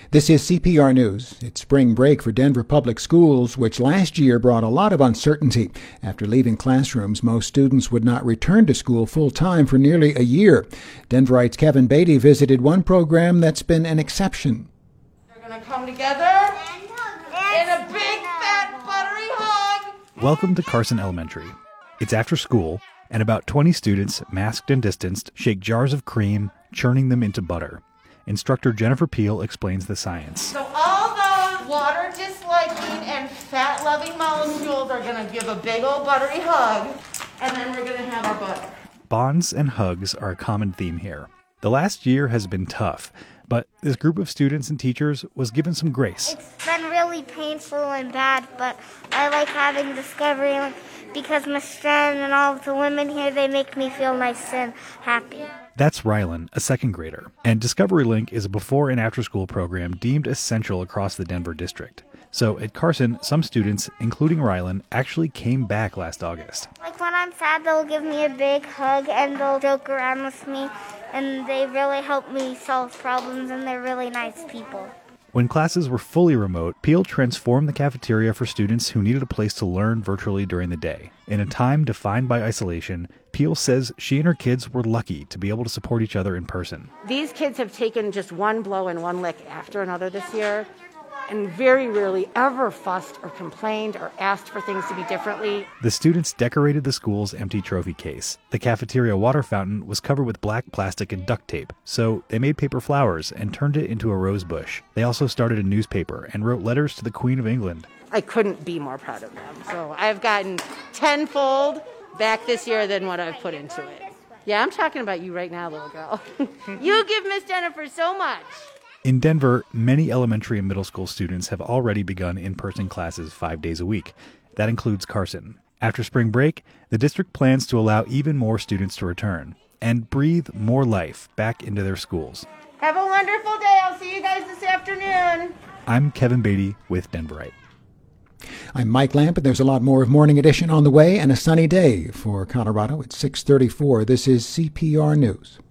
This is CPR News. It's spring break for Denver Public Schools, which last year brought a lot of uncertainty. After leaving classrooms, most students would not return to school full-time for nearly a year. Denverite's Kevin Beatty visited one program that's been an exception. They're going to come together in a big, fat, buttery hug. Welcome to Carson Elementary. It's after school, and about 20 students, masked and distanced, shake jars of cream, churning them into butter. Instructor Jennifer Peel explains the science. So all those water-disliking and fat-loving molecules are going to give a big old buttery hug, and then we're going to have our butter. Bonds and hugs are a common theme here. The last year has been tough, but this group of students and teachers was given some grace. It's been really painful and bad, but I like having Discovery because Miss Strand and all of the women here, they make me feel nice and happy. That's Rylan, a second grader, and Discovery Link is a before and after school program deemed essential across the Denver district. So at Carson, some students, including Rylan, actually came back last August. Like when I'm sad, they'll give me a big hug and they'll joke around with me, and they really help me solve problems, and they're really nice people. When classes were fully remote, Peel transformed the cafeteria for students who needed a place to learn virtually during the day. In a time defined by isolation, Peel says she and her kids were lucky to be able to support each other in person. These kids have taken just one blow and one lick after another this year, and very rarely ever fussed or complained or asked for things to be differently. The students decorated the school's empty trophy case. The cafeteria water fountain was covered with black plastic and duct tape, so they made paper flowers and turned it into a rose bush. They also started a newspaper and wrote letters to the Queen of England. I couldn't be more proud of them. So I've gotten tenfold back this year than what I've put into it. Yeah, I'm talking about you right now, little girl. You give Miss Jennifer so much. In Denver, many elementary and middle school students have already begun in-person classes 5 days a week. That includes Carson. After spring break, the district plans to allow even more students to return and breathe more life back into their schools. Have a wonderful day. I'll see you guys this afternoon. I'm Kevin Beatty with Denverite. I'm Mike Lamp, and there's a lot more of Morning Edition on the way and a sunny day for Colorado at 6:34. This is CPR News.